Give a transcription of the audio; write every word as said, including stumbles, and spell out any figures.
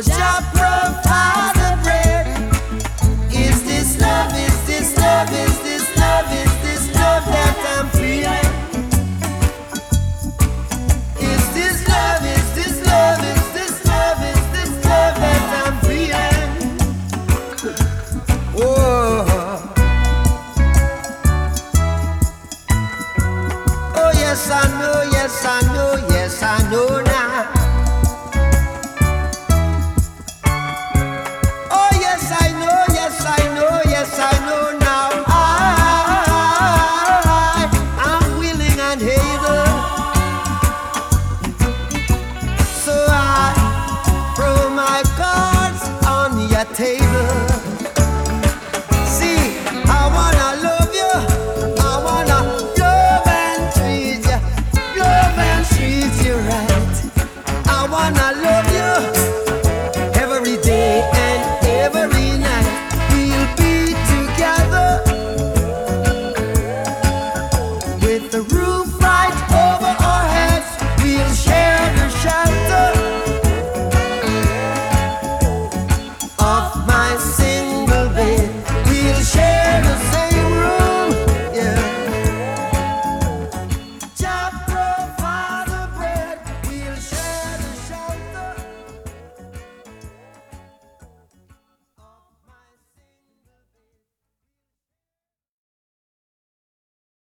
Jah provide the bread. Is this love? Is this love? Is this love? Is this love that I'm feeling? Is this love? Is this love? Is this love? Is this love that I'm feeling? Oh, oh yes I know, yes I know, yes I know now. Oh yes I know, yes I know, yes I know now. I, I'm willing and able. So I throw my cards on your table. See, I wanna love you, I wanna love and treat you, love and treat you right. I wanna love you.